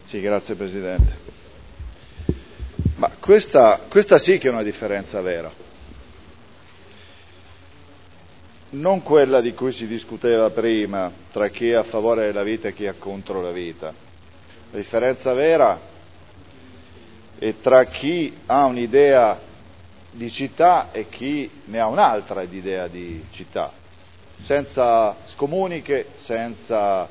Sì, grazie Presidente. Ma questa sì che è una differenza vera. Non quella di cui si discuteva prima, tra chi è a favore della vita e chi è contro la vita. La differenza vera è tra chi ha un'idea di città e chi ne ha un'altra idea di città, senza scomuniche, senza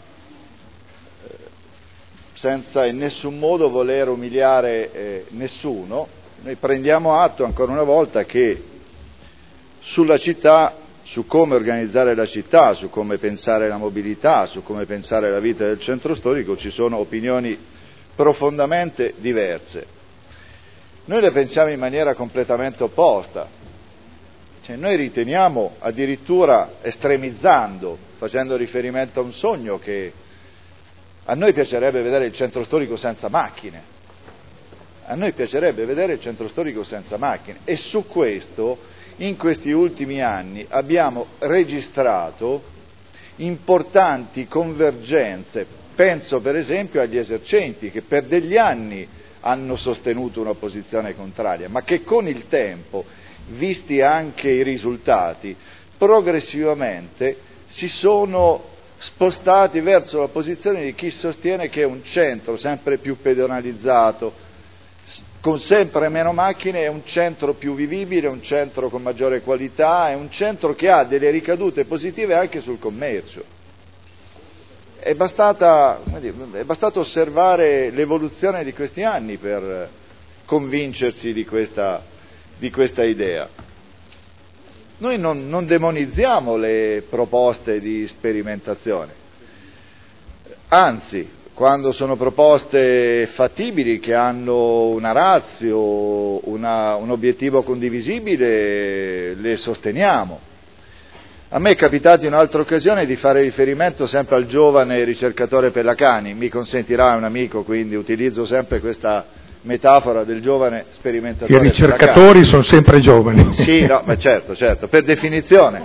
in nessun modo voler umiliare nessuno. Noi prendiamo atto ancora una volta che sulla città, su come organizzare la città, su come pensare la mobilità, su come pensare la vita del centro storico ci sono opinioni profondamente diverse. Noi le pensiamo in maniera completamente opposta. Noi riteniamo, addirittura estremizzando, facendo riferimento a un sogno, che a noi piacerebbe vedere il centro storico senza macchine. A noi piacerebbe vedere il centro storico senza macchine. E su questo, in questi ultimi anni, abbiamo registrato importanti convergenze. Penso per esempio agli esercenti, che per degli anni hanno sostenuto una posizione contraria, ma che con il tempo, visti anche i risultati, progressivamente si sono spostati verso la posizione di chi sostiene che un centro sempre più pedonalizzato, con sempre meno macchine, è un centro più vivibile, un centro con maggiore qualità, è un centro che ha delle ricadute positive anche sul commercio. È bastato osservare l'evoluzione di questi anni per convincersi di questa idea. Noi non demonizziamo le proposte di sperimentazione, anzi, quando sono proposte fattibili, che hanno una ratio, un obiettivo condivisibile, le sosteniamo. A me è capitato in un'altra occasione di fare riferimento sempre al giovane ricercatore Pellacani, mi consentirà un amico, quindi utilizzo sempre questa metafora del giovane sperimentatore. I ricercatori sono sempre giovani. Sì, no, ma certo, per definizione.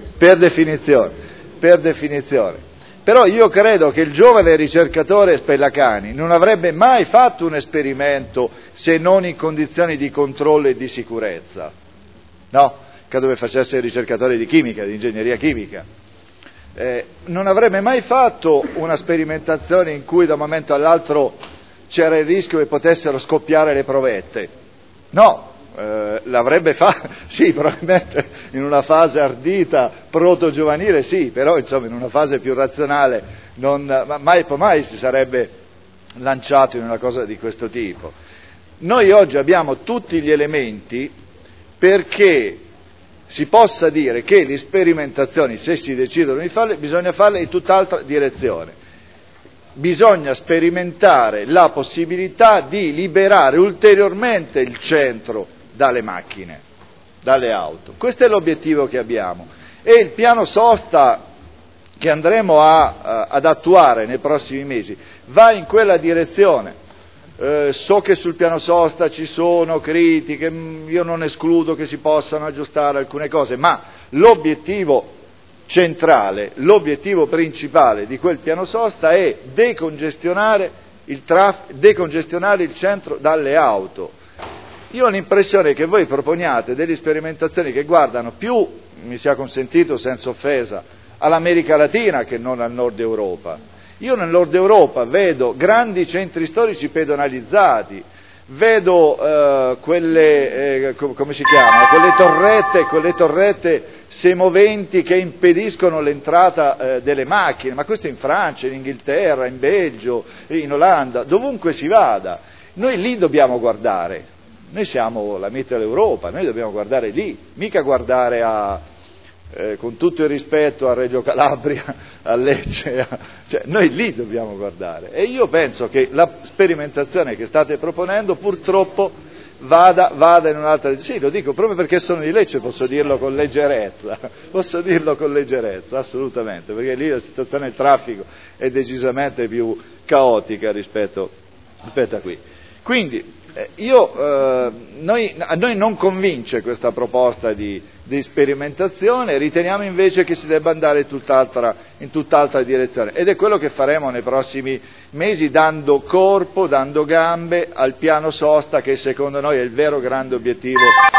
Però io credo che il giovane ricercatore Pellacani non avrebbe mai fatto un esperimento se non in condizioni di controllo e di sicurezza. No, credo che facesse il ricercatore di chimica, di ingegneria chimica. Non avrebbe mai fatto una sperimentazione in cui da un momento all'altro c'era il rischio che potessero scoppiare le provette. No, l'avrebbe fatto, sì, probabilmente in una fase ardita, proto-giovanile, sì, però insomma in una fase più razionale mai si sarebbe lanciato in una cosa di questo tipo. Noi oggi abbiamo tutti gli elementi perché si possa dire che le sperimentazioni, se si decidono di farle, bisogna farle in tutt'altra direzione. Bisogna sperimentare la possibilità di liberare ulteriormente il centro dalle macchine, dalle auto. Questo è l'obiettivo che abbiamo. E il piano sosta che andremo ad attuare nei prossimi mesi va in quella direzione. So che sul piano sosta ci sono critiche, io non escludo che si possano aggiustare alcune cose, ma l'obiettivo centrale, l'obiettivo principale di quel piano sosta è decongestionare il centro dalle auto. Io ho l'impressione che voi proponiate delle sperimentazioni che guardano più, mi sia consentito senza offesa, all'America Latina che non al Nord Europa. Io nel Nord Europa vedo grandi centri storici pedonalizzati, vedo quelle torrette semoventi che impediscono l'entrata delle macchine, ma questo in Francia, in Inghilterra, in Belgio, in Olanda, dovunque si vada. Noi lì dobbiamo guardare, noi siamo la meta dell'Europa, noi dobbiamo guardare lì, mica guardare con tutto il rispetto a Reggio Calabria, a Lecce, cioè noi lì dobbiamo guardare. E io penso che la sperimentazione che state proponendo purtroppo vada in un'altra. Sì, lo dico proprio perché sono di Lecce, posso dirlo con leggerezza, assolutamente, perché lì la situazione del traffico è decisamente più caotica rispetto a qui. Quindi A noi non convince questa proposta di sperimentazione, riteniamo invece che si debba andare in tutt'altra direzione, ed è quello che faremo nei prossimi mesi, dando corpo, dando gambe al piano sosta, che secondo noi è il vero grande obiettivo